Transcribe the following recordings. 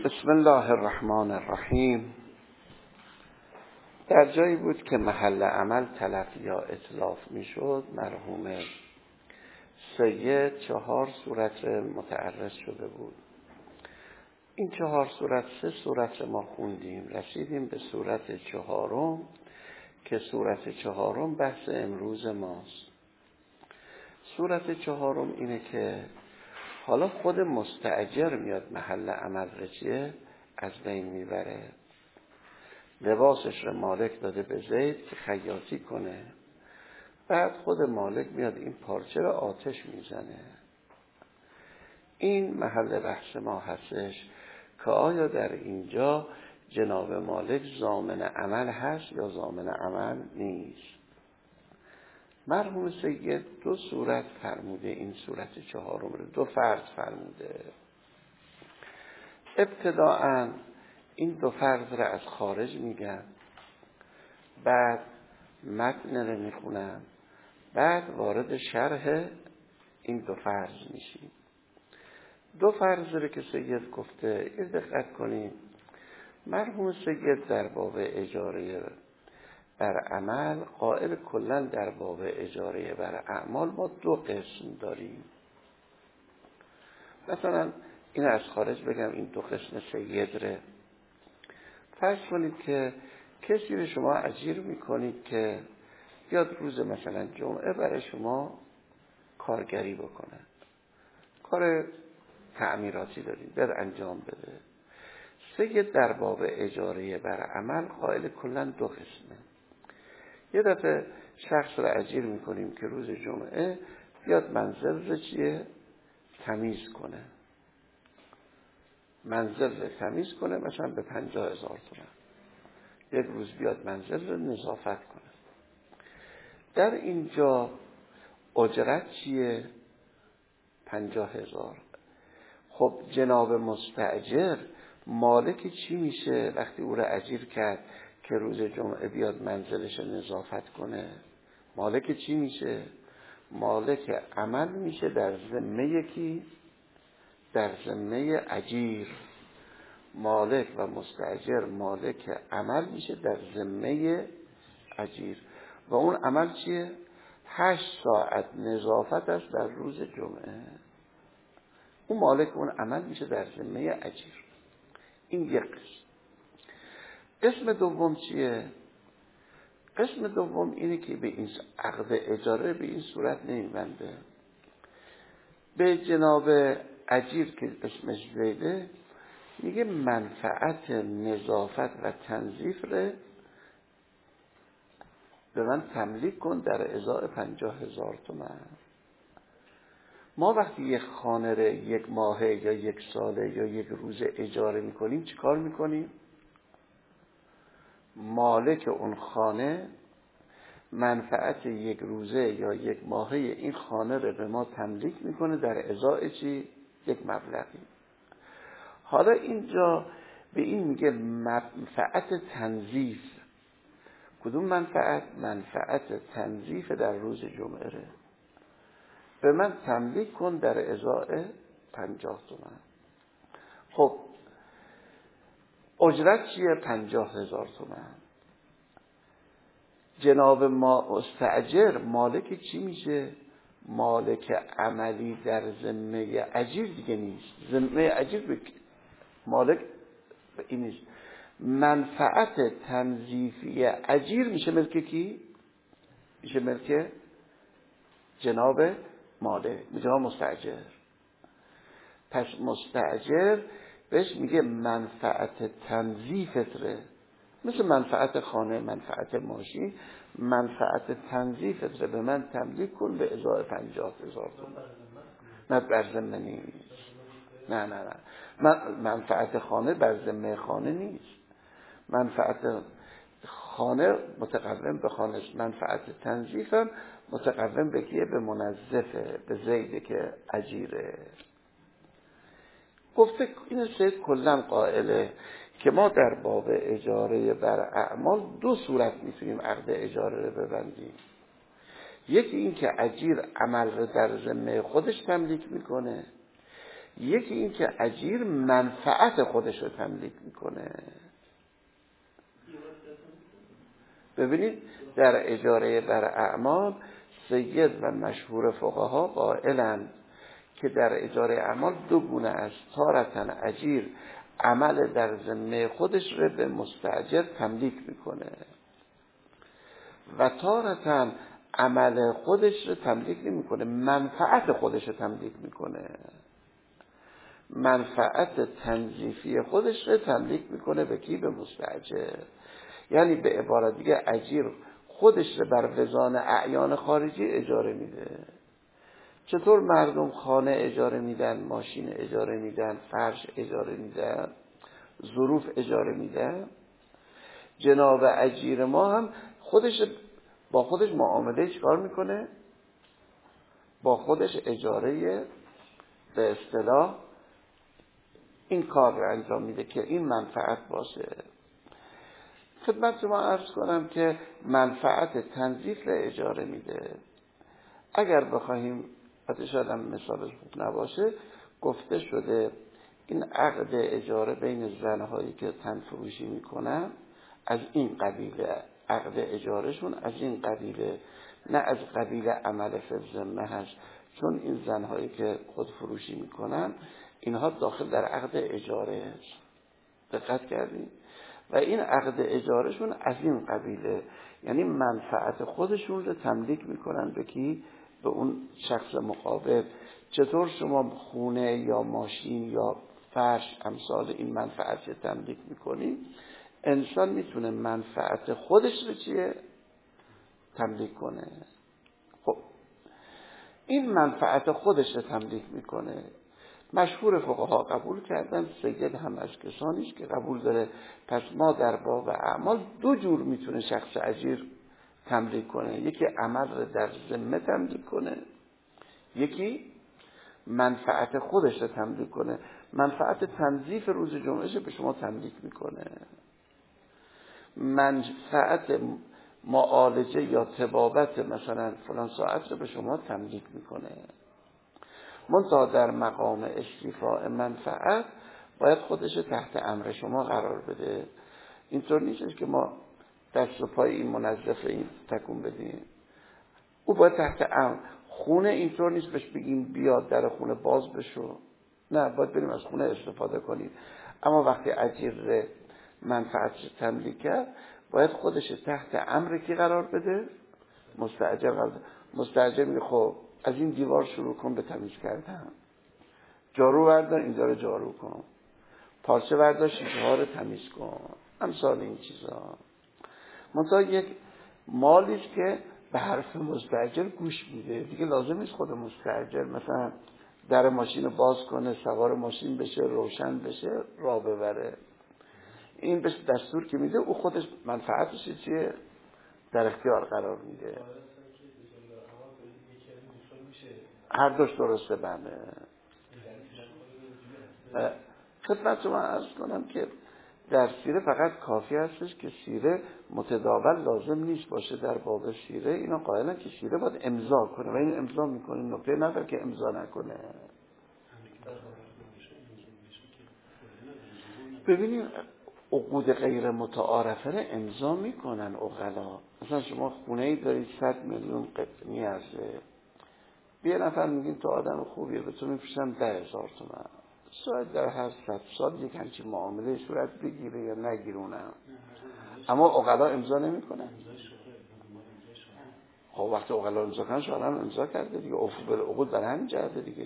بسم الله الرحمن الرحیم. در جایی بود که محل عمل تلف یا اتلاف می شد، مرحوم سید 4 صورت متعرض شده بود. این 4 صورت 3 صورت ما خوندیم، رسیدیم به صورت 4 که صورت 4 بحث امروز ماست. صورت 4 اینه که حالا خود مستأجر میاد محل عمل رچیه از بین میبره، لباسش رو مالک داده به زید که خیاطی کنه، بعد خود مالک میاد این پارچه رو آتش میزنه. این محل بحث ما هستش که آیا در اینجا جناب مالک ضامن عمل هست یا ضامن عمل نیست. مرحوم سید 2 صورت فرموده، این صورت 4 رو 2 فرض فرموده. ابتداءً این 2 فرض را از خارج میگن، بعد متن رو میخونن، بعد وارد شرح این 2 فرض میشیم. 2 فرض رو که سید گفته دقت کنید. مرحوم سید در باب اجاره بر عمل قائل کلن در باب اجاره بر اعمال ما 2 قسم داریم. مثلا این از خارج بگم، این 2 قسم سید ره. فرض کنید که کسی رو شما اجیر میکنید که بیاد روز مثلا جمعه برای شما کارگری بکنه، کار تعمیراتی دارید بیاد انجام بده. سید در باب اجاره بر عمل قائل کلن 2 قسمه. یه دفعه شخص رو اجیر میکنیم که روز جمعه بیاد منزل رو تمیز کنه، منزل رو تمیز کنه مثلا به 50,000 تومان. یک روز بیاد منزل رو نظافت کنه. در اینجا اجرت چیه؟ 50,000. خب جناب مستأجر مالک چی میشه وقتی او رو اجیر کرد که روز جمعه بیاد منزلش نظافت کنه؟ مالک چی میشه؟ مالک عمل میشه در ذمه کی؟ در ذمه اجیر. مالک و مستأجر مالک عمل میشه در ذمه اجیر. و اون عمل چیه؟ 8 ساعت نظافت است در روز جمعه. اون مالک اون عمل میشه در ذمه اجیر. این یک قسم. قسم دوم چیه؟ قسم دوم اینه که به این عقد اجاره به این صورت نمیبنده. به جناب اجیر که اسمش زیده میگه منفعت نظافت و تنظیف رو به من تملیک کن در ازای 50,000 تومان. ما وقتی یک خانه رو 1 ماهه یا 1 ساله یا 1 روز اجاره میکنیم چی کار میکنیم؟ مالک اون خانه منفعت 1 روزه یا 1 ماهه این خانه رو به ما تملیک میکنه در ازای چی؟ 1 مبلغی. حالا اینجا به این میگه منفعت تنظیف. کدوم منفعت؟ منفعت تنظیف در روز جمعه ره به من تملیک کن در ازای 50 تومان. خب اجرت چیه؟ 50,000 تومان. جناب مستأجر مالک چی میشه؟ مالک عملی در ذمه اجیر دیگه نیست. ذمه اجیر به مالک این نیست. منفعت تنظیفی اجیر میشه ملک کی؟ میشه ملک جناب مالک، جناب مستأجر. پس مستأجر بهش میگه منفعت تنظیفت ره، مثل منفعت خانه، منفعت ماشین، منفعت تنظیفت ره به من تملیک کن به ازای 50,000 تومان. نه بر ذمه نیست. نه منفعت خانه بر ذمه خانه نیست. منفعت خانه متقوم به خانه، منفعت تنظیفم متقوم به کیه؟ به منظفه، به زیده که اجیره. گفته این سید کلن قائله که ما در باب اجاره بر اعمال 2 صورت میتونیم عقد اجاره رو ببندیم. یکی این که اجیر عمل رو در ذمه خودش تملیک میکنه، یکی این که اجیر منفعت خودش رو تملیک میکنه. ببینید در اجاره بر اعمال سید و مشهور فقها قائلند که در اجاره اعمال دو گونه است. تارتن اجیر عمل در ذمه خودش رو به مستاجر تملیک میکنه و تارتن عمل خودش رو تملیک نمیکنه، منفعت خودش رو تملیک میکنه. منفعت تنظیفی خودش رو تملیک میکنه به کی؟ به مستاجر. یعنی به عبارت دیگه اجیر خودش رو بر وزان اعیان خارجی اجاره میده. چطور مردم خانه اجاره میدن، ماشین اجاره میدن، فرش اجاره میدن، ظروف اجاره میدن، جناب اجیر ما هم با خودش معامله چیکار میکنه؟ با خودش اجاره به اصطلاح این کار رو انجام میده که این منفعت باشه. خدمت شما عرض کنم که منفعت تنظیف رو اجاره میده. اگر بخواهیم شاید هم مثالش خوب نباشه، گفته شده این عقد اجاره بین زنهایی که تن فروشی میکنن از این قبیله، عقد اجارهشون از این قبیله، نه از قبیل عمل فی الذمه هست، چون این زنهایی که خود فروشی میکنن اینها داخل در عقد اجاره هست. دقت کردین؟ و این عقد اجارهشون از این قبیله، یعنی منفعت خودشون رو تملیک میکنن به کی؟ به اون شخص مقابل. چطور شما خونه یا ماشین یا فرش امثال این منفعت رو تملیک میکنین؟ انسان میتونه منفعت خودش رو چیه؟ تملیک کنه. خب این منفعت خودش رو تملیک میکنه. مشهور فقها قبول کردن، سید هم از کسانیش که قبول داره. پس ما در باب اعمال دو جور میتونه شخص اجیر تملیک کنه. یکی عمل رو در ذمه تملیک کنه، یکی منفعت خودش رو تملیک کنه. منفعت تنظیف روز جمعه به شما تملیک میکنه، منفعت معالجه یا طبابت مثلا فلان ساعت رو به شما تملیک میکنه. منتها در مقام استیفاء منفعت باید خودش تحت امر شما قرار بده. اینطور نیست که ما دست و پای این منظف این تکون بدیم. او باید تحت امر. خونه اینطور نیست بهش بگیم بیاد در خونه باز بشو، نه، باید بریم از خونه استفاده کنیم. اما وقتی اجیر منفعت تملیک کرد باید خودش تحت امر کی قرار بده؟ مستاجر قرار بده. مستاجر میگه خب از این دیوار شروع کن به تمیز کردن، جارو بردار اینجا رو جارو کن، پارچه بردار شیشه ها رو تمیز کن، امثال این چیزا. منتها یک مالیست که به حرف مستاجر گوش میده. دیگه لازم نیست خود مستاجر مثلا در ماشین باز کنه، سوار ماشین بشه، روشن بشه، راه ببره. این بهش دستور که میده، او خودش منفعتش چیه در اختیار قرار میده. هر دوش درسته. بنده خدمت شما عرض کنم که در سیره فقط کافی هستش که سیره متداول لازم نیست باشه. در باب سیره اینا قائلن که سیره باید امضا کنه و این امضا میکنه، نکته نداره که امضا نکنه. ببینید عقود غیر متعارفه رو امضا میکنن عقلا. مثلا شما خونه ای دارید 100 میلیون نیازه، یه نفر میگین تو آدم خوبیه به تو میفرستم 10,000 تومان. شاید در هر 100 سال یک همچین معامله صورت بگیره یا نگیرونم، اما عقلا امضا نمیکنن. خب وقتی عقلا امضا کنن شما هم امضا کرده دیگه. عقود برای همین جهته دیگه.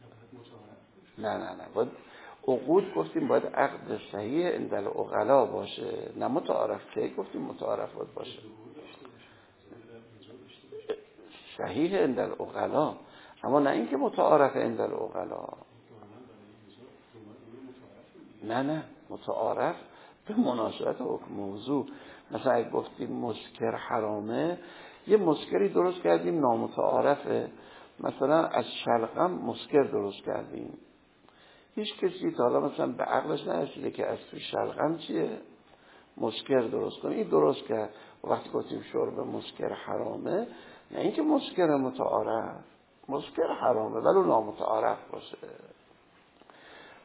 نه باید عقود گفتیم باید عقد صحیح عند العقلا باشه، نه متعارف. که گفتیم متعارف باشه صحیح عند العقلا، اما نه اینکه متعارف عند العقلا. نه متعارف به مناسبت حکم موضوع. مثلا اگه گفتیم مسکر حرامه، یه مسکری درست کردیم نامتعارفه، مثلا از شلغم مسکر درست کردیم، هیچ کسی تا حالا مثلا به عقلش نرسیده که از تو شلغم چیه مسکر درست کنه. این درست کرد. و وقتی گفتیم شرب مسکر حرامه، نه اینکه مسکر متعارف، مسکر حرامه ولو نامتعارف باشه.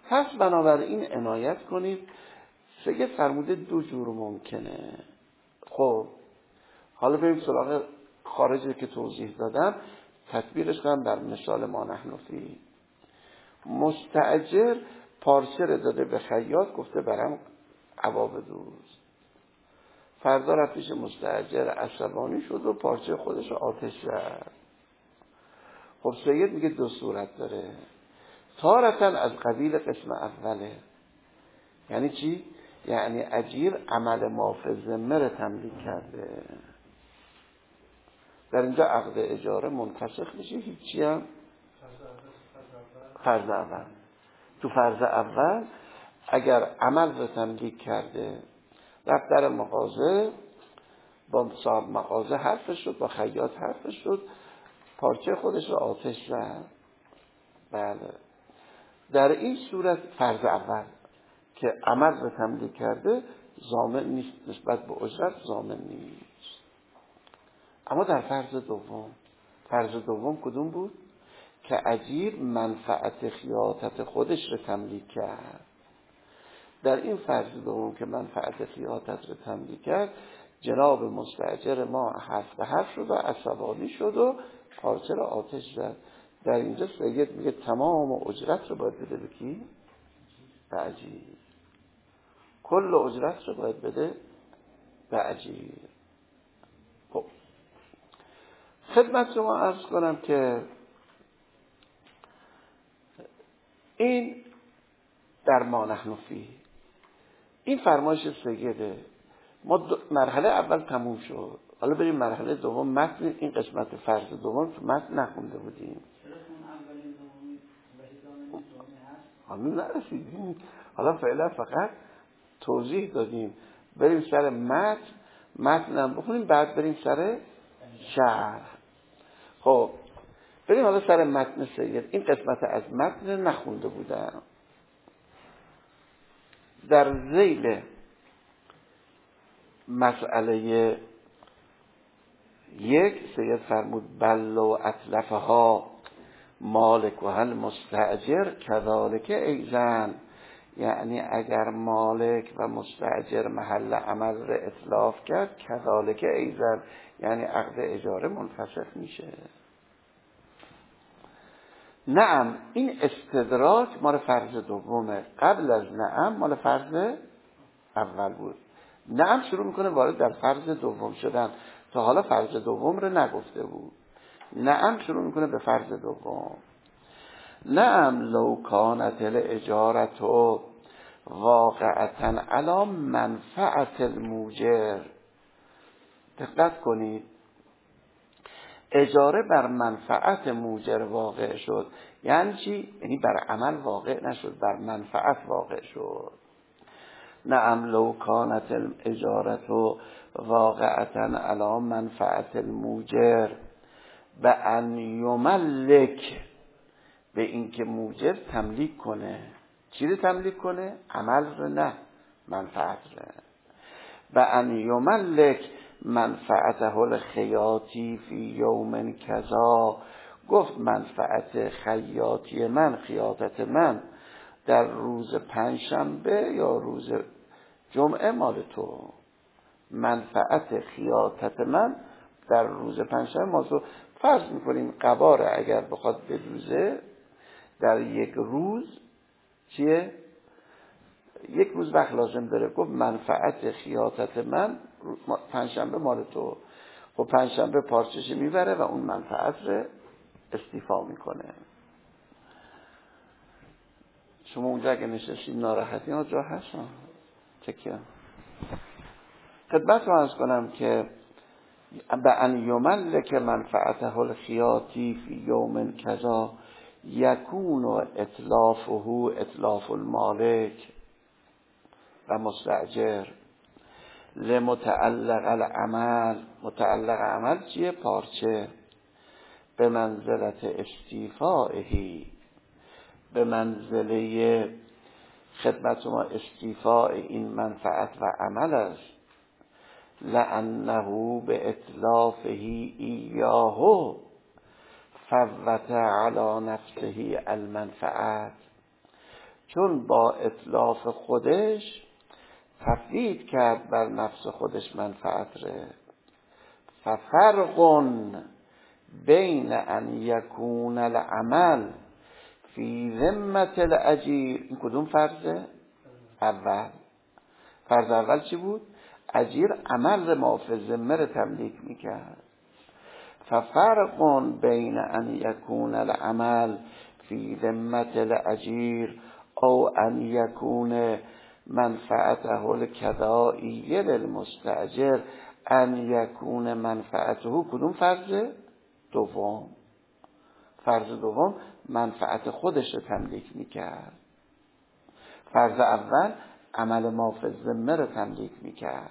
پس بنابراین عنایت کنید. سید فرموده دو جور ممکنه. خب حالا بریم سراغ خارجی که توضیح دادم، تطبیقش کنم در مثال ما نحن فی. مستأجر پارچه رو داده به خیاط، گفته برم عبا بدوز. فردا رفت پیش مستأجر، عصبانی شد و پارچه خودش رو آتش زد. خب سید میگه دو صورت داره. تارةً از قبیل قسم اوله. یعنی چی؟ یعنی اجیر عمل ما فی الذمه رو تملیک کرده، در اینجا عقد اجاره منفسخ میشه، هیچی هم فرض اول. تو فرض اول اگر عمل رو تملیک کرده، رفت در مغازه، با صاحب مغازه حرفش شد، با خیاط حرفش شد، پارچه خودش رو آتش زد، بله، در این صورت فرض اول که عمل رو تملیک کرده ضامن نیست، نسبت به اجرت ضامن نیست. اما در فرض دوم کدوم بود؟ که اجیر منفعت خیاطت خودش رو تملیک کرد. در این فرض دوم که منفعت خیاطت رو تملیک کرد، جناب مستأجر ما حرف به حرف شد و عصبانی شد و پارچه رو آتش زد. در اینجا سید میگه تمام اجرت رو باید بده به کی؟ به اجیر. کل اجرت رو باید بده به اجیر. خب خدمت شما عرض کنم که این در ما نحن فی، این فرمایش سیده. ما مرحله اول تموم شد، حالا بریم مرحله دوم. متن این قسمت فرض دوم تو متن نخونده بودیم، هنوز نرسیدیم، حالا فعلا فقط توضیح دادیم. بریم سر متن هم بخونیم، بعد بریم سر شرح. خب بریم حالا سر متن سید. این قسمت از متن نخونده بودم. در ذیل مسئله 1 سید فرمود بلو اطلفها مالک و هل مستأجر کذالک ایزن. یعنی اگر مالک و مستأجر محل عمل را اتلاف کرد، کذالک ایزن، یعنی عقد اجاره منفسخ میشه. نعم این استدراک مال فرض دومه، قبل از نعم مال فرض اول بود. نعم شروع میکنه وارد در فرض دوم شدن، تا حالا فرض دوم رو نگفته بود. نعم شروع میکنه به فرض دوم. نعم لو کانت الاجارة واقعتا علی منفعت الموجر. دقت کنید، اجاره بر منفعت موجر واقع شد. یعنی چی؟ یعنی بر عمل واقع نشد، بر منفعت واقع شد. نعم لو کانت الاجارة واقعتا علی منفعت الموجر به ان یملک، به اینکه موجر تملیک کنه. چی رو تملیک کنه؟ عمل رو نه، منفعت رو. به ان یملک منفعته الخیاطی فی یوم کذا. گفت منفعت خیاطی من، خیاطت من در روز پنجشنبه یا روز جمعه مال تو. منفعت خیاطت من در روز پنجشنبه مال تو. فرض میکنیم قباره اگر بخواد بدوزه در یک روز چیه؟ یک روز وقت لازم داره. گفت منفعت خیاطت من پنجشنبه مال تو. خب پنجشنبه پارچش میبره و اون منفعت رو استیفا میکنه. شما اونجا اگه نشستید ناراحتی ها جا هست تکیه. خدمت رو عرض کنم که به ان یملک منفعته الخیاطی فی یوم کذا یکون اتلافه اتلاف المالک و مستأجر لمتعلق العمل. متعلق عمل چیه؟ پارچه. به منزلت استیفائهی، به منزله خدمت ما استیفاء این منفعت و عمل است. لأنه به اتلافه ایاه فوت علی نفسه المنفعت. چون با اتلاف خودش تفویض کرد بر نفس خودش منفعت ره. ففرق بین ان یکون العمل فی ذمة الاجیر، این کدوم فرضه؟ اول. فرض اول چی بود؟ اجیر عمل ما فی ذمه رو تملیک میکرد. ففرق بین ان یکون العمل فی ذمة الاجیر او ان یکون منفعته الکدائیه للمستاجر ان یکون منفعته، کدوم فرضه؟ دوم. فرض دوم منفعت خودش رو تملیک میکرد. فرض اول عمل ما فی الذمه رو تملیک میکرد.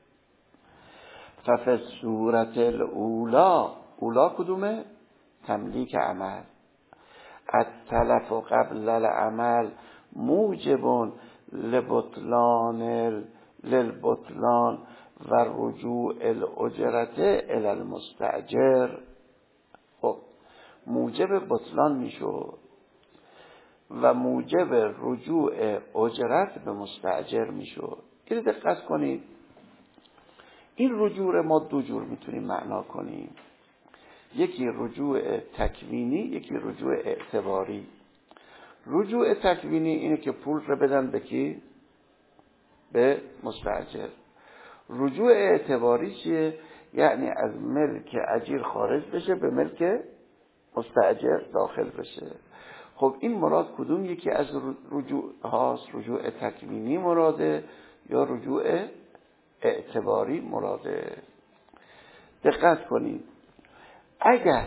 ففی صورت الاولا، اولا کدومه؟ تملیک عمل. التلف قبل العمل موجب للبطلان و رجوع الاجرت الی المستاجر. خب موجب بطلان میشد و موجب رجوع اجرت به مستاجر میشد. این دقت کنید، این رجوع ما دو جور میتونیم معنا کنیم، یکی رجوع تکوینی، یکی رجوع اعتباری. رجوع تکوینی اینه که پول رو بدن به کی؟ به مستاجر. رجوع اعتباری چیه؟ یعنی از ملک اجیر خارج بشه به ملک مستاجر داخل بشه. خب این مراد کدوم یکی از رجوع هاست؟ رجوع تکوینی مراده یا رجوع اعتباری مراده؟ دقت کنید، اگر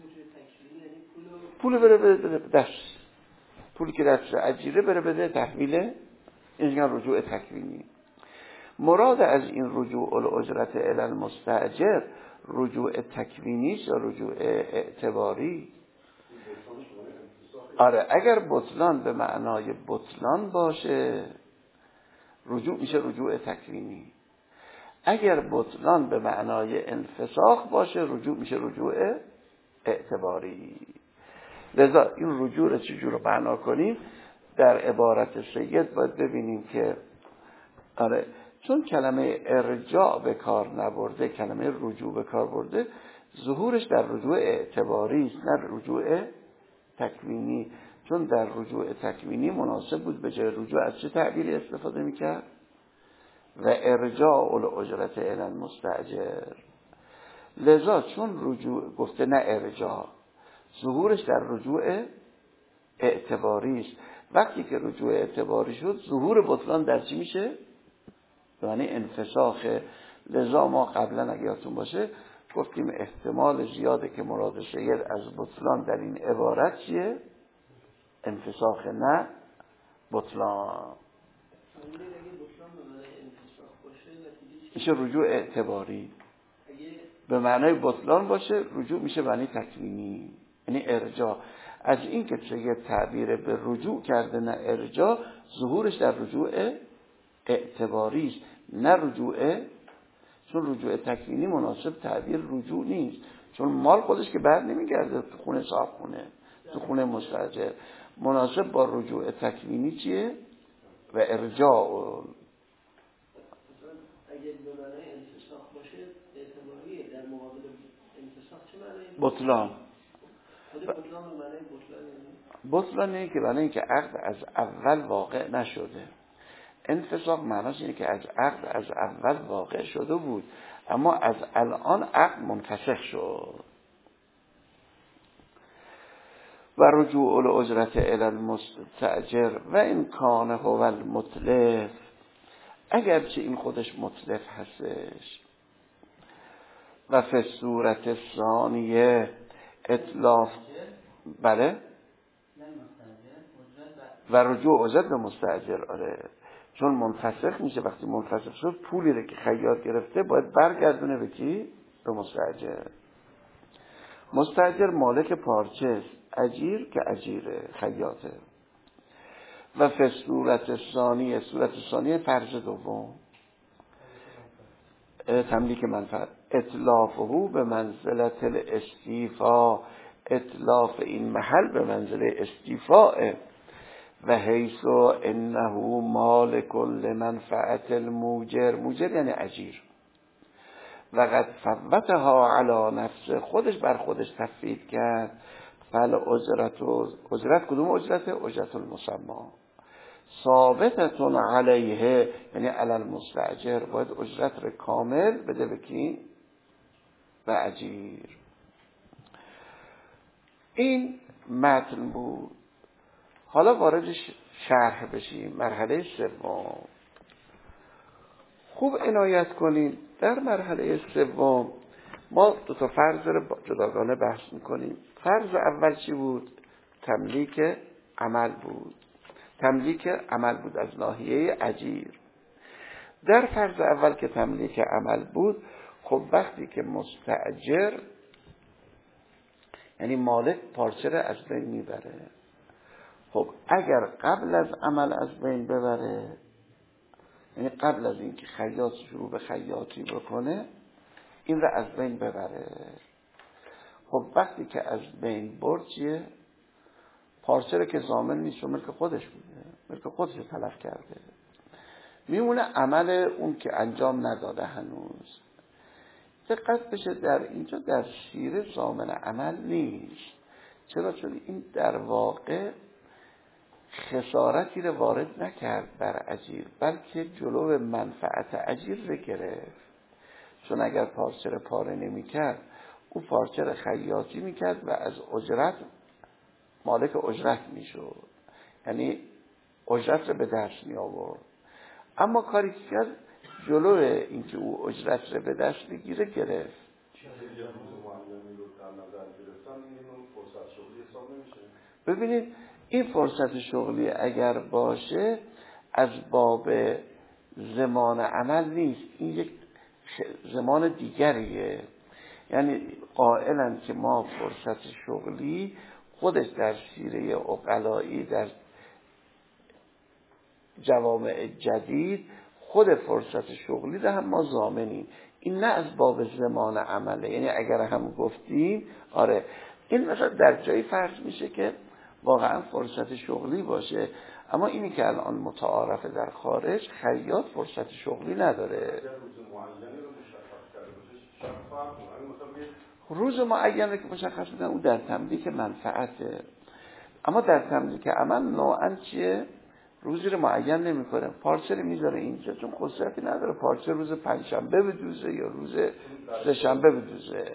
پول بره بده دست، پولی که دست اجیره بره بده تحویل، این میگن رجوع تکوینی. مراد از این رجوع الاجرت الی المستاجر رجوع تکوینی یا رجوع اعتباری؟ آره، اگر بطلان به معنای بطلان باشه رجوع میشه رجوع تکوینی. اگر بطلان به معنای انفساخ باشه رجوع میشه رجوع اعتباری. لذا این رجوع رو چجور رو معنا کنیم؟ در عبارت سید باید ببینیم که آره، چون کلمه ارجاع به کار نبرده، کلمه رجوع به کار برده، ظهورش در رجوع اعتباری است نه رجوع تکوینی. چون در رجوع تکوینی مناسب بود به جای رجوع از چه تعبیری استفاده میکرد؟ و ارجاع الاجرت الی المستاجر. لذا چون رجوع گفته نه ارجاع، ظهورش در رجوع اعتباری است. وقتی که رجوع اعتباری شد ظهور بطلان در چی میشه؟ یعنی انفساخ. لذا ما قبلا اگه یادتون باشه گفتیم احتمال زیاده که مراد سید از بطلان در این عبارت چیه؟ انفساخ نه بطلان. میشه رجوع اعتباری. به معنای بطلان باشه رجوع میشه معنی تکوینی، یعنی ارجاع. از این که سید تعبیر به رجوع کرده نه ارجاع، ظهورش در رجوع اعتباری است نه رجوع، چون رجوع تکوینی مناسب تعبیر رجوع نیست، چون مال خودش که بر نمیگرده تو خونه صاحب خونه، تو خونه مستاجر. مناسب با رجوع تکوینی چیه؟ و ارجاع. اگر به معنای انفساخ باشه اعتباریه، در مقابل انفساخ چه معنی؟ بطلان. خود بطلان به معنای بطلان یعنی؟ بطلان اینه که برای اینکه عقد از اول واقع نشده. انفساخ معناش اینه که از عقد از اول واقع شده بود اما از الان عقد منفسخ شد. و رجوع الاجرت الی المستاجر و این کان هو المتلف، اگرچه این خودش متلف هستش. و فی صورت ثانیه اتلاف، بله، و رجوع اجرت به مستاجر. آره، چون منفسخ میشه. وقتی منفسخ شد پولی رو که خیاط گرفته باید برگردونه به کی؟ به مستاجر. مستاجر مالک پارچه است، اجیر که اجیره، خیاطه. و فی صورت ثانیه، صورت ثانیه فرض دوم تملیک منفعت. اطلافه به منزلت الاستیفا، اطلاف این محل به منزله استیفاء. و حیث انه مالک لمنفعت الموجر، موجر یعنی اجیر، و قد فوتها علی نفسه، خودش بر خودش تفویض کرد، فل اجرت کدوم اجرت؟ اجرت المسمى ثابتتون علیه، یعنی علی المستاجر، باید اجرت رو کامل بده به کی؟ به اجیر. این متن بود. حالا وارد شرح بشیم. مرحله سوم. خوب عنایت کنیم، در مرحله سوم ما دو تا فرض رو جداگانه بحث میکنیم. فرض اول چی بود؟ تملیک عمل بود. تملیک عمل بود از ناحیه اجیر. در فرض اول که تملیک عمل بود، خب وقتی که مستاجر یعنی مالک پارچه رو از بین میبره، خب اگر قبل از عمل از بین ببره، یعنی قبل از اینکه خیاط شروع به خیاطی بکنه این رو از بین ببره، خب وقتی که از بین برد چیه؟ پارچه رو که ضامن نیست، چون ملک خودش بوده، ملک خودش تلف کرده، میمونه عمل اون که انجام نداده هنوز. دقت بشه در اینجا در سیره ضامن عمل نیست. چرا؟ چون این در واقع خسارتی رو وارد نکرد بر اجیر، بلکه جلو منفعت اجیر رو گرفت. چون اگر پارچه رو پاره نمی کرد، او پارچه رو خیاطی می کرد و از اجرت مالک اجرت می شد، یعنی اجرت رو به دست می آورد. اما کاری که کرد جلو اینکه او اجرت رو به دست بگیره گرفت. ببینید این فرصت شغلی اگر باشه از باب زمان عمل نیست، این یک زمان دیگریه. یعنی قائلن که ما فرصت شغلی خودش در سیره عقلایی در جوامع جدید خود فرصت شغلی ده هم ما ضامنیم. این نه از باب زمان عمله، یعنی اگر هم گفتیم آره این مثلا در جایی فرض میشه که واقعا فرصت شغلی باشه، اما اینی که الان متعارفه در خارج خیاط فرصت شغلی نداره. روز معینه که مشخص میکنن او در تملیک منفعته، اما در تملیک عمل نوعاً چیه؟ روزی رو معین نمی‌کنه، پارچه رو میذاره اینجا چون خصوصیتی نداره پارچه روز پنجشنبه بدوزه یا روز سه‌شنبه بدوزه.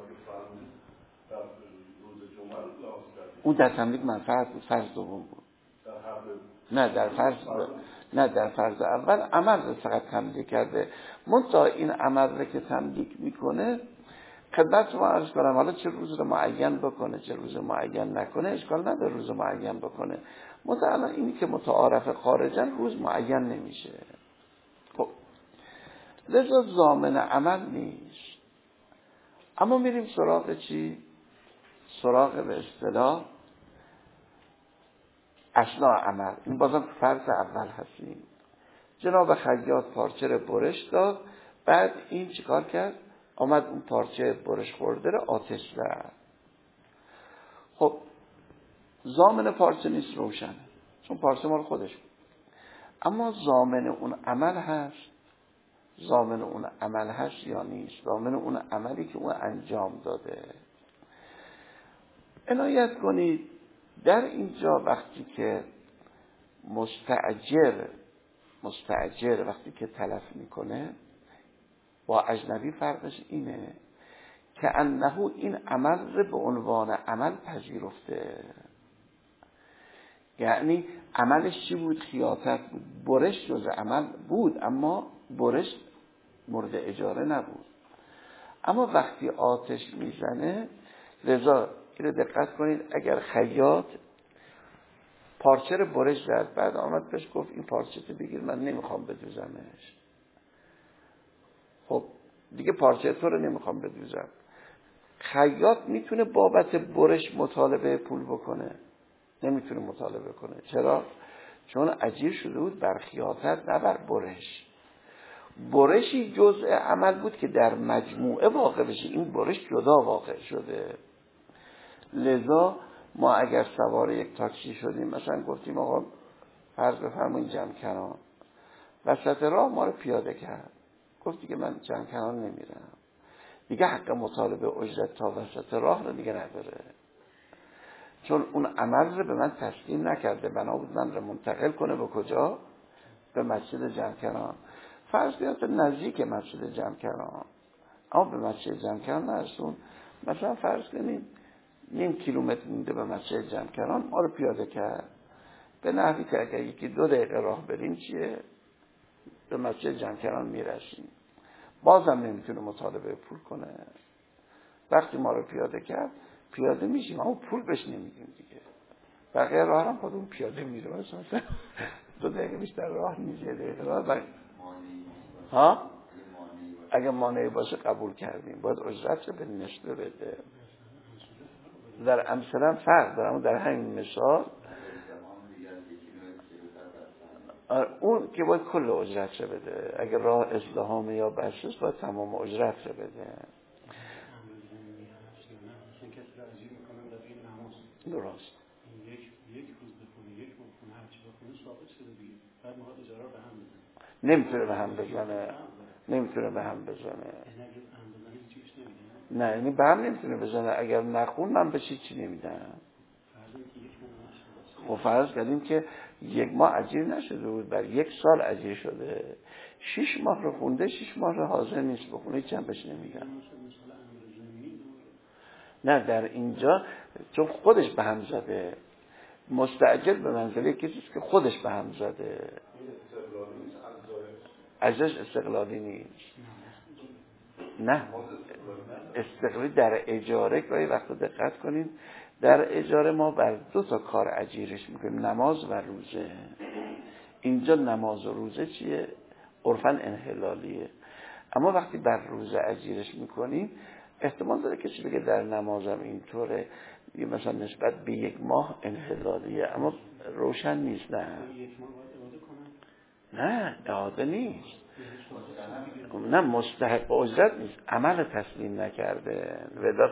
او در تملیک منفعت بود، فرض دوم بود. نه در فرض اول عمل رو فقط تملیک کرده. منتها این عمل رو که تملیک میکنه خدمت ما عرض کنم، حالا چه روز رو معین بکنه چه روز معین نکنه اشکال نداره روز معین بکنه، مثلا اینی که متعارف خارجن روز معین نمیشه. خب لذا ضامن عمل نیست. اما میریم سراغ چی؟ سراغ به اصطلاح اثناء عمل. این بازم فرض اول هستیم. جناب خیاط پارچه رو برش داد، بعد این چیکار کرد؟ آمد اون پارچه برش خورده رو آتش زد. خب ضامن پارچه نیست، روشنه، چون پارچه مال خودش بود. اما ضامن اون عمل هست. ضامن اون عمل هست یا نیست؟ ضامن اون عملی که اون انجام داده. عنایت کنید در اینجا وقتی که مستأجر وقتی که تلف میکنه با اجنبی فرقش اینه که انه این عمل رو به عنوان عمل پذیرفته. یعنی عملش چی بود؟ خیاطت بود. برش جز عمل بود اما برش مورد اجاره نبود. اما وقتی آتش میزنه، لذا اینو دقت کنید، اگر خیاط پارچه رو برش زد بعد آمد بهش گفت این پارچه تو بگیر من نمیخوام بدوزمش، خب دیگه پارچه تو رو نمیخوام بدوزم، خیاط میتونه بابت برش مطالبه پول بکنه؟ نمیتونه مطالبه کنه. چرا؟ چون اجیر شده بود بر خیاطت نه بر برش. برشی جزء عمل بود که در مجموعه واقع بشه، این برش جدا واقع شده. لذا ما اگر سوار یک تاکسی شدیم، مثلا گفتیم آقا فرض بفرمایید جمکنان، وسط راه ما رو پیاده کرد، گفت دیگه من جمکنان نمیرم، دیگه حق مطالبه اجرت تا وسط راه رو دیگه نداره، چون اون عمل رو به من تسلیم نکرده، بنا بود من رو منتقل کنه به کجا؟ به مسجد جمکنان. فرض بیاد نزدیک مسجد جمکنان، اما به مسجد جمکنان نرسون، مثلا فرض کنیم نیم کیلومتر مونده به مسجد جمکنان، ما رو پیاده کرد به نحوی که اگر یکی 2 دقیقه راه بریم چیه؟ به مسجد جمکنان میرسیم. بازم نمیتونه مطالبه پول کنه. وقتی ما رو پیاده کرد پیاده میشیم، اما پول بهش نمیدیم دیگه. بقیه راه هم خودمون پیاده میره، مثلا 2 دقیقه بیشتر راه نیست، 1 دقیقه راه ها؟ اگه مانعی باشه قبول کردیم، باید اجرت رو به نسبه بده. در امثله فرق داره، اما در همین مثال اون که باید کل اجرت رو بده. اگر راه ازدحامه یا بسیس باید تمام اجرت رو بده. درست. یک روز بخونه، یک ماه بخونه، هرچی بخونه ثابت شده دیگه. بعد میخواد اجاره رو به هم بزنه. نمیتونه به هم بزنه. نمیتونه به هم بزنه. نه، یعنی به هم نمیتونه بزنه. اگر نخون من به چی نمیدم. خب فرض کردیم که 1 ماه اجیر نشده بود، بر 1 سال اجیر شده، 6 ماه رو خونده، 6 ماه رو حاضر نیست بخونه، چند بهش نمیدم. نه، در اینجا چون خودش به هم زده، مستعجل به منزله کسی که خودش به هم زده، ازش استقلالی نیست. نه، استقلالی در اجاره که وقت دقت کنین، در اجاره ما بر 2 تا کار اجیرش میکنیم، نماز و روزه. اینجا نماز و روزه چیه؟ عرفاً انحلالیه. اما وقتی بر روزه اجیرش میکنیم، احتمال داره کسی بگه در نمازم اینطوره، مثلا نسبت به 1 ماه انحلالیه، اما روشن نیست. نه اعاده نیست، نه مستحق اجرت نیست، عمل تسلیم نکرده ودا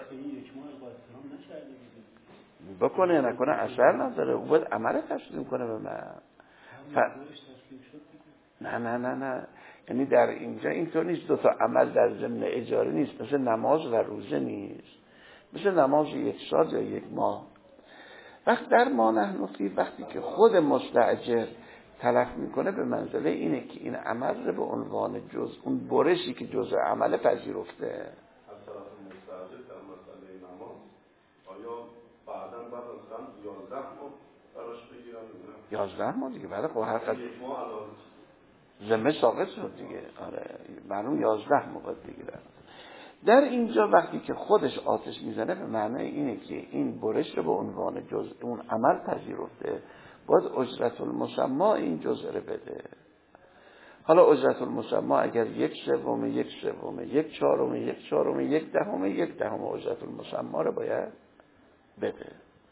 بکنه نکنه اثر نداره، او باید عمل تسلیم کنه به من. نه یعنی در اینجا اینطور نیست 2 تا عمل در ضمن اجاره نیست، مثل نماز و روزه نیست، مثل نماز 1 سال یا 1 ماه. وقت در ما نحن فی، وقتی که خود مستاجر تلف میکنه به منزله اینه که این عمل رو به عنوان جز اون برشی که جزء عمل پذیرفته. از طرف مستاجر در مسئله نماز آیا بعداً بعد از هم 11 ماه براش بگیرن؟ 11 ماه دیگه، بله. خب هر قد 1 ماه الان ذمه ساقط شد دیگه. آره معلوم 11 ماه باید بگیرن. در اینجا وقتی که خودش آتش میزنه به معنی اینه که این برش رو به عنوان جزء اون عمل پذیرفته، باید اجرت المسمى این جزء رو بده. حالا اجرت المسمى اگر 1/3 1/3 1/4 1/4 1/10 اجرت المسمى رو باید بده.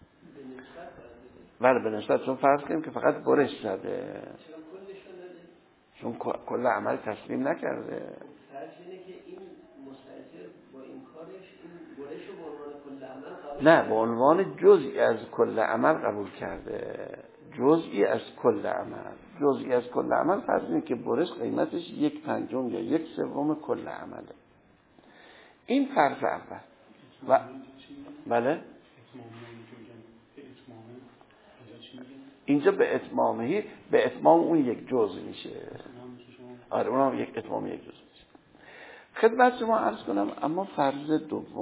بله به نسبت، چون فرض کنیم که فقط برش زده، چون کل عمل تسلیم نکرده. فرض اینه که این مستاجر با این کارش این برش رو به عنوان کل عمل قبول، نه، به عنوان جزئی از کل عمل قبول کرده. جزئی از کل عمل، جزئی از کل عمل فرض اینه که برش قیمتش 1/5 یا 1/3 کل عمله. این فرض اول. و بله اینجا به اتمامه، به اتمام اون یک جزء میشه. آره اونم یک اتمام یک جزء میشه. خدمت شما عرض کنم. اما فرض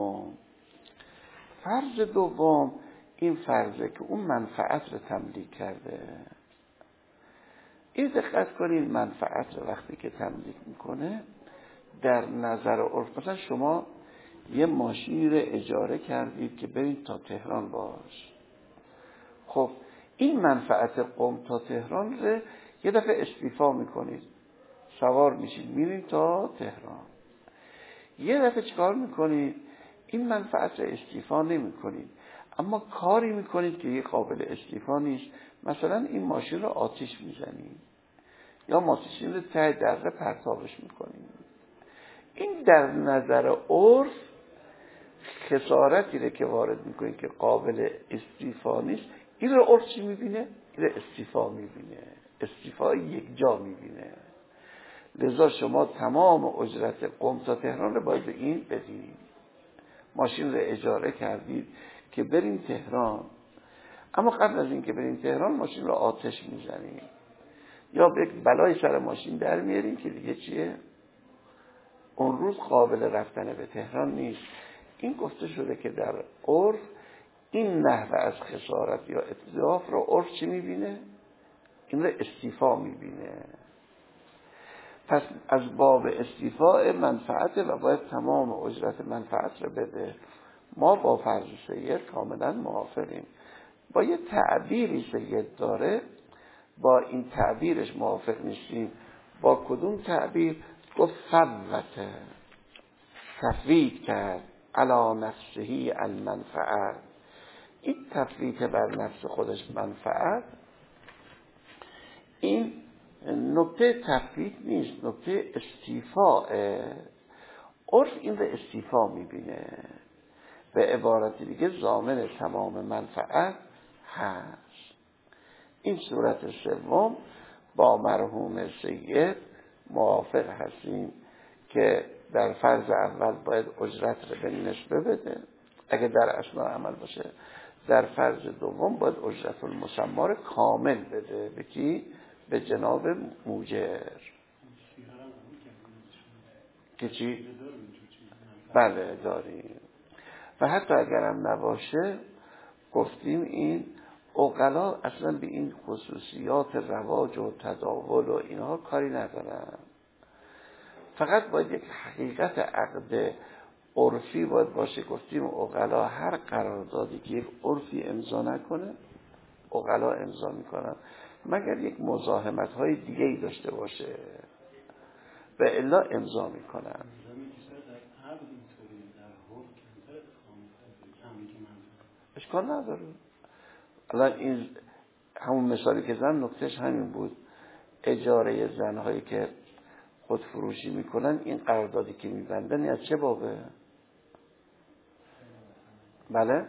دوم این فرضه که اون منفعت رو تملیک کرده. این دقت کنین، منفعت رو وقتی که تملیک میکنه در نظر عرف، مثلا شما یه ماشینی رو اجاره کردید که برید تا تهران باش. خب این منفعت قم تا تهران رو یه دفعه استیفا میکنید، سوار میشید میرید تا تهران. یه دفعه چیکار میکنید؟ این منفعت رو استیفا نمیکنید، اما کاری میکنید که یه قابل استیفا نیست. مثلا این ماشین رو آتش میزنید یا ماشین رو ته دره پرتابش میکنید. این در نظر عرف خسارتی رو که وارد میکنید که قابل استیفا نیست، این رو عرف چی میبینه؟ این رو استیفا میبینه، استیفا یک جا میبینه. لذا شما تمام اجرت قم تا تهران رو باید به این بدید. ماشین رو اجاره کردید که بریم تهران، اما قبل از این که بریم تهران ماشین رو آتش میزنیم یا به بلای سر ماشین در میاریم که دیگه چیه؟ اون روز قابل رفتن به تهران نیست. این گفته شده که در عرف این نحوه از خسارت یا اتلاف رو عرف چی میبینه؟ این رو استیفا میبینه. پس از باب استیفاء منفعت و باید تمام اجرت منفعت رو بده. ما با فرض سید کاملا موافقیم. با یه تعبیری سید داره، با این تعبیرش موافق نیستیم. با کدوم تعبیر؟ گفت فوته، تفویت کرد علی نفسه المنفعت. این تفویت بر نفس خودش منفعت، این نکته تفویت نیست، نکته استیفاء. عرف این رو استیفا میبینه. به عبارت دیگه ضامن تمام منفعت هست. این صورت سوم با مرحوم سید موافق هستیم که در فرض اول باید اجرت رو به نسبه بده اگه در اثناء عمل باشه. در فرض دوم باید اجرت المسمى رو کامل بده. به کی؟ به جناب موجر. که چی؟ بله داریم. و حتی اگرم نباشه گفتیم این عقلا اصلا به این خصوصیات رواج و تداول و اینها کاری ندارن. فقط باید یک حقیقت عقد عرفی باید باشه. گفتیم عقلا هر قراردادی که یک عرفی امضا نکنه عقلا امضا میکنن مگر یک مزاحمت های دیگه ای داشته باشه، به الا امضا میکنن. اشکال نداره. الان این همون مثالی که زن نکتهش همین بود. اجاره زنهایی که خود فروشی میکنن این قراردادی که میبندن از چه بابه؟ بله؟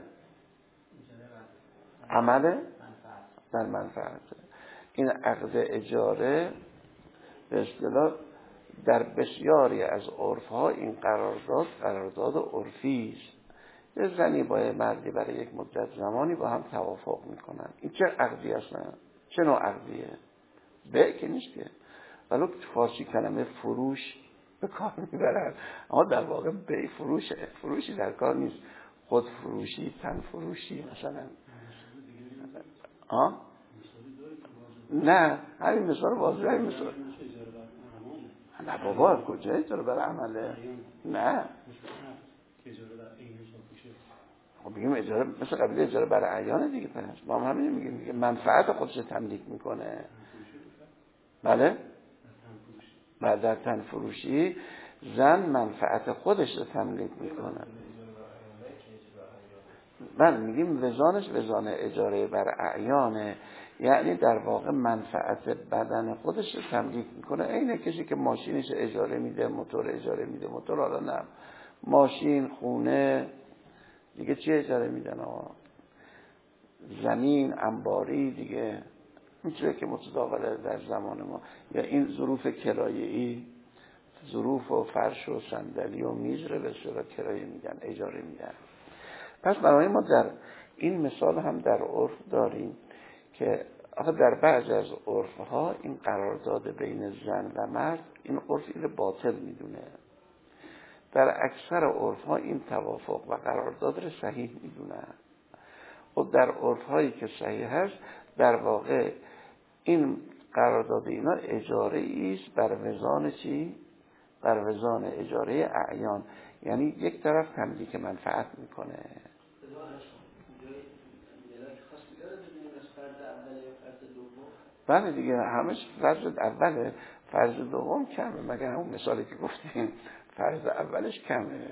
عمله؟ در منفعت. این عقد اجاره به اصطلاح در بسیاری از عرفها این قرارداد عرفی است. یه زنی با یه مردی برای یک مدت زمانی با هم توافق میکنن. این چه عقدی هستن؟ چه نوع عقدیه؟ به که نیست که، ولو تو فارسی کلمه فروش به کار میبرن، اما در واقع به فروشی در کار نیست. خود فروشی، تن فروشی مثلا. نه همین مثال واضحه. همین مثال نه بابا کجا اجاره برای عمله؟ نه خب بگیم اجاره مثل قبیل اجاره برای اعیان دیگه. پس ما هم همین میگیم دیگه، منفعت خودش تملیک میکنه. بله؟ بعد در تن فروشی زن منفعت خودش رو تملیک میکنه. بله میگیم وزانش وزان اجاره بر اعیانه، یعنی در واقع منفعت بدن خودش رو تملیک میکنه. اینه کسی که ماشینش اجاره میده، موتور اجاره میده، موتور حالا نه، ماشین، خونه دیگه چی اجاره میدن؟ زمین، انباری دیگه میتونه که متداوله در زمان ما. یا این ظروف کرایه‌ای، ظروف و فرش و صندلی و میز رو به صورت کرایه میدن، اجاره میدن. پس برای ما در این مثال هم در عرف داریم که آخه در بعض از عرفها این قرارداد بین زن و مرد این عرف این باطل میدونه. در اکثر عرفها این توافق و قرارداد رو صحیح میدونه. و در عرفهایی که صحیح هست در واقع این قرارداد اینا اجاره ایست بر وزان چی؟ بر وزان اجاره اعیان، یعنی یک طرف تملیک منفعت میکنه. بله دیگه همش فرض اوله، فرض دوم کمه، مگر همون مثالی که گفتیم فرض اولش کمه.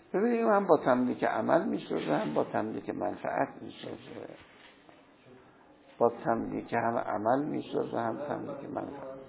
ببینیم هم با تملیک عمل میسازه هم با تملیک منفعت میسازه، با تملیک هم عمل میسازه هم تملیک منفعت.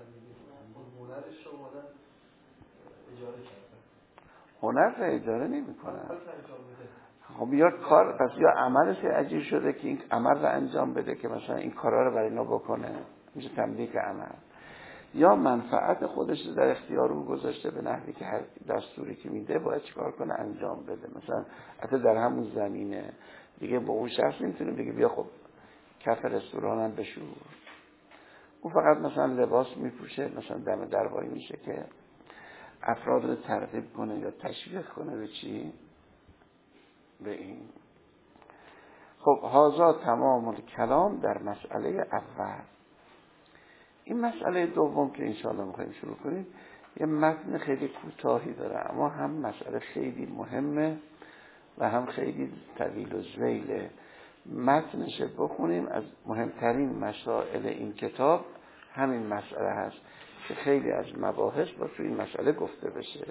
هنر رو اجاره نمی کنن. خب یا کار، پس یا عملش اجیر شده که این عمل رو انجام بده که مثلا این کارا رو برای اینا بکنه، میشه تملیک عمل، یا منفعت خودش رو در اختیار او گذاشته به نحوی که هر دستوری که میده باید چیکار کنه انجام بده. مثلا حتی در همون زمینه دیگه با اون شخص نمیتونه بگه بیا خب کف رستورانم بشور، او فقط مثلا لباس میپوشه، مثلا دم در وای میشه که افراد رو ترغیب کنه یا تشویق کنه به چی؟ به این. خب هذا تمام الکلام در مسئله اول. این مسئله دوم که انشاءالله میخوایم شروع کنیم یه متن خیلی کوتاهی داره، اما هم مسئله خیلی مهمه و هم خیلی طویل و ذیله. متنش بخونیم. از مهمترین مسائل این کتاب همین مسئله هست که خیلی از مباحث با تو این مسئله گفته بشه.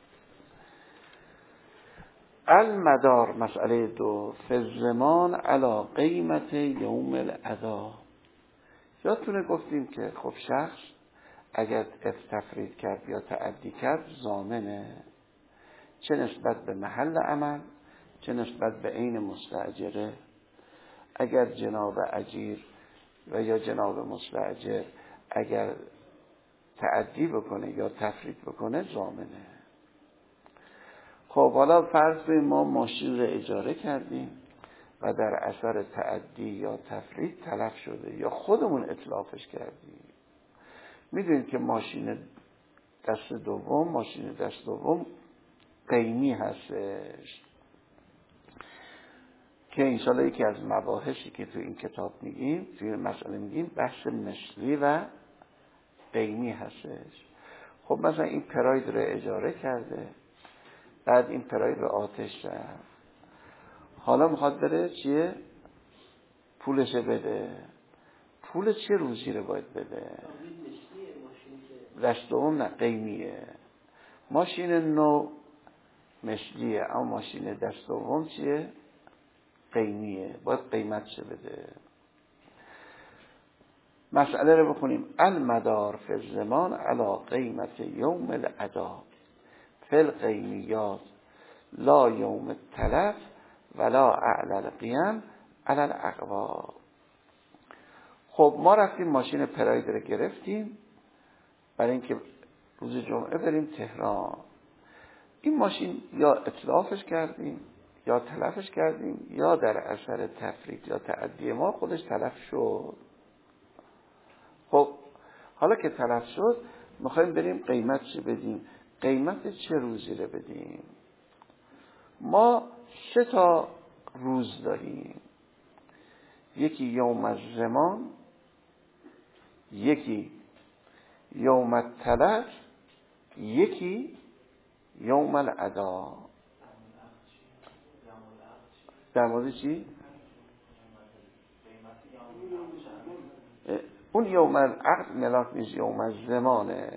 المدار، مسئله 2، فی الزمان علی قیمت یوم الادا. یادتونه گفتیم که خب شخص اگر تفرید کرد یا تعدی کرد ضامنه، چه نسبت به محل عمل چه نسبت به عین مستاجره. اگر جناب اجیر و یا جناب مستاجر اگر تعدی بکنه یا تفرید بکنه ضامنه. خب حالا فرض کنیم ما ماشین رو اجاره کردیم و در اثر تعدی یا تفرید تلف شده یا خودمون اتلافش کردیم. میدونید که ماشین دست دوم قیمی هستش که انشالله یکی از مباحثی که تو این کتاب میگیم، تو این مسئله میگیم، بحث مثلی و قیمی هستش. خب مثلا این پراید رو اجاره کرده، بعد این پراید رو آتش زد، حالا میخواد بره چیه؟ پولش بده. پول چه روزی رو باید بده؟ دست دوم نه، قیمیه. ماشین نو مثلیه، اما ماشین دست دوم چیه؟ قیمیه، باید قیمت چه بده. مسئله رو بخونیم. المدار فی الزمان علی قیمت یوم الادا فی القیمیات لا یوم التلف ولا اعلی القیم علی الاقوا. خب ما رفتیم ماشین پراید رو گرفتیم برای اینکه روز جمعه بریم تهران. این ماشین یا اتلافش کردیم یا تلفش کردیم یا در اثر تفرید یا تعدی ما خودش تلف شد. خب حالا که تلف شد میخوایم بریم قیمت چه بدیم. قیمت چه روزی رو بدیم؟ ما 3 روز داریم. یکی یوم الزمان، یکی یوم التلف، یکی یوم الادا. در مورد چی؟ اون یوم العقد ملاک نیست، یوم الزمانه.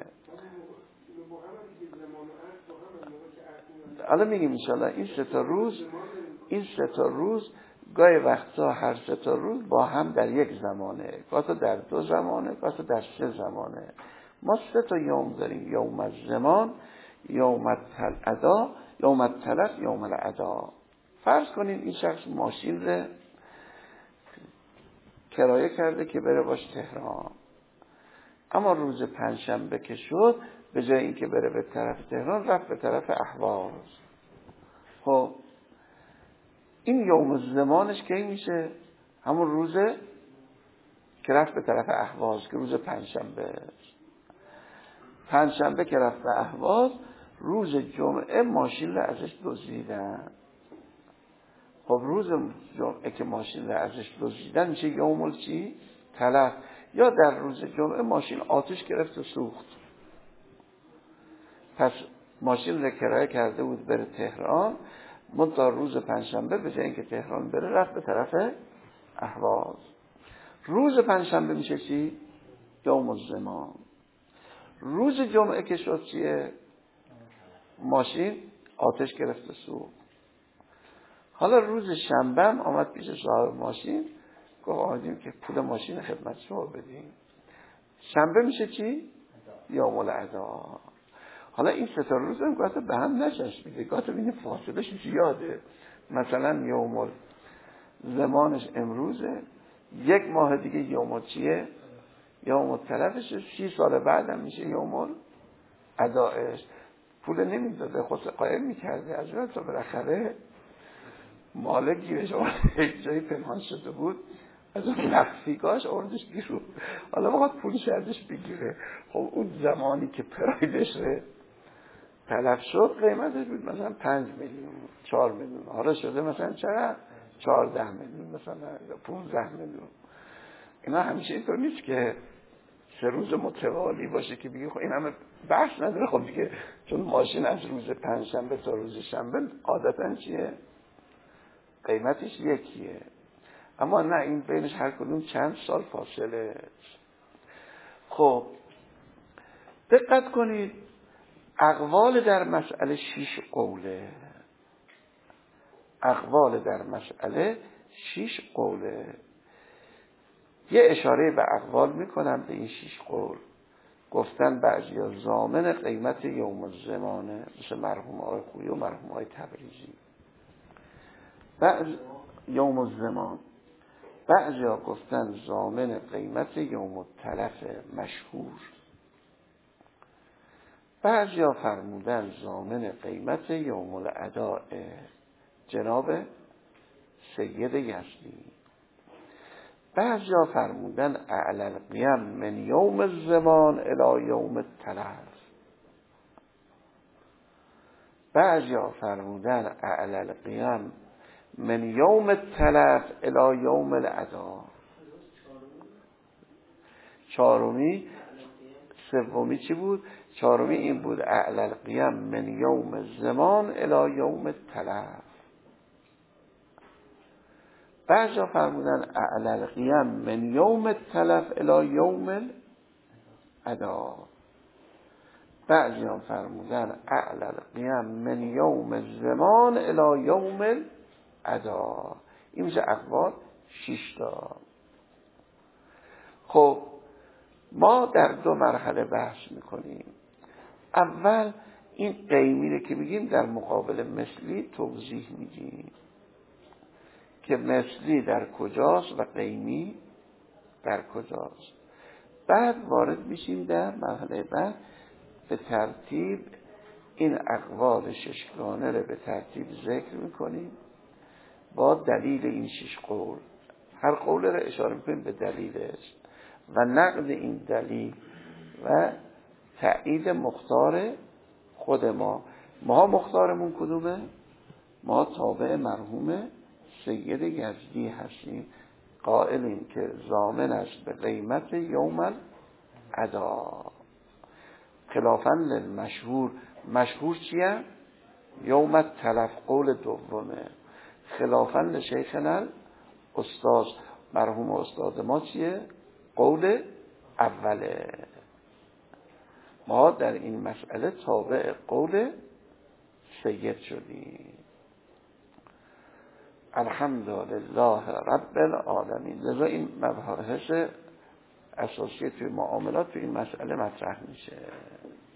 حالا میگیم انشاءالله این 3 روز گاهی وقتا هر 3 روز با هم در یک زمانه، گاهی در 2 زمانه، گاهی در 3 زمانه. ما 3 یوم داریم: یوم الزمان، یوم الادا، یوم التلف، یوم الادا. فرض کنیم این شخص ماشین رو کرایه کرده که بره باش تهران، اما روز پنجشنبه که شد به جای اینکه بره به طرف تهران رفت به طرف اهواز. خب این یوم الزمانش کی میشه؟ همون روزه که رفت به طرف اهواز که روز پنجشنبه که رفت به اهواز، روز جمعه ماشین رو ازش دزدیدن. خب روز جمعه که ماشین رو ازش دزدیدن میشه یوم الچی؟ تلف. یا در روز جمعه ماشین آتش گرفت و سوخت. پس ماشین رو کرایه کرده بود بره تهران، منتها روز پنجشنبه به جای اینکه تهران بره رفت به طرف اهواز. روز پنجشنبه میشه چی؟ یوم الزمان. روز جمعه که شد چیه؟ ماشین آتش گرفته سوخت. حالا روز شنبه آمد پیش صاحب ماشین، گفت آمدیم که پول ماشین خدمت شما بدیم. شنبه میشه چی؟ یوم الادا. حالا این سه تا روز هم گاهی به هم نچسبیده، گاهی ببینید فاصلهش زیاده. مثلا یوم زمانش امروزه، 1 ماه دیگه یوم چیه؟ یوم تلفشه، 30 سال بعدم میشه یوم ادایش. پول نمیداده، خود قایم میکرده از اون تا بالاخره مالک گیرش یک جایی پنهان شده بود، از اون مخفیگاش آوردش بیرون. حالا باید پولش ازش بگیره. خب اون زمانی که پرایدش تلف شد قیمتش بود مثلا 5 میلیون 4 میلیون، حالا شده مثلا چقدر 14 میلیون مثلا 15 میلیون. اینا همیشه اینطور نیست که 3 روز متوالی باشه که بگی خب این همه بحث نداره. خب دیگه چون ماشین از روز پنجشنبه تا روز شنبه عادتا چیه؟ قیمتش یکیه. اما نه، این بینش هر کدوم چند سال فاصله. خب دقت کنید، اقوال در مسئله 6 قوله. اقوال در مسئله 6 قوله. یه اشاره به اقوال میکنم به این 6 قول. گفتن بعضیا ضامن قیمت یوم الزمانه، مثل مرحوم آقای خویی و مرحوم آقای تبریزی. یوم الزمان. بعضیا گفتن ضامن قیمت یوم التلف مشهور. بعضیا فرمودن ضامن قیمت یوم الاداء جناب سید یزدی. بعضیا فرمودن اعلی القیم من یوم الزمان الی یوم التلف. بعضیا فرمودن اعلی القیم من یوم التلف الی یوم الاداء. چهارمی سومی چی بود؟ چهارمی این بود اعلی القیم من یوم الزمان الی یوم التلف. بعضا فرمودن اعلی القیم من یوم التلف الی یوم الاداء. بعضا فرمودن اعلی القیم من یوم الزمان الی یوم الاداء. این میشه اقوال 6 تا. خب ما در 2 مرحله بحث میکنیم. اول این قیمی رو که میگیم در مقابل مثلی توضیح میدیم که مثلی در کجاست و قیمی در کجاست. بعد وارد میشیم در مرحله بعد به ترتیب این اقوال 6گانه رو به ترتیب ذکر میکنیم با دلیل این 6 قول. هر قول رو اشاره میکنیم به دلیلش و نقد این دلیل و تأیید مختار خود ما. ما مختارمون کدومه؟ ما تابع مرحوم سید یزدی هستیم، قائلیم که ضامن است به قیمت یوم الاداء خلافاً للمشهور. مشهور چیه؟ یوم التلف قول دومه. خلافاً لشیخنا استاد مرحوم استاد ما چیه؟ قول اوله. ما در این مسئله تابع قول سید شدیم. الحمدلله رب العالمین. لذا این مباحث اساسی توی معاملات توی این مسئله مطرح میشه.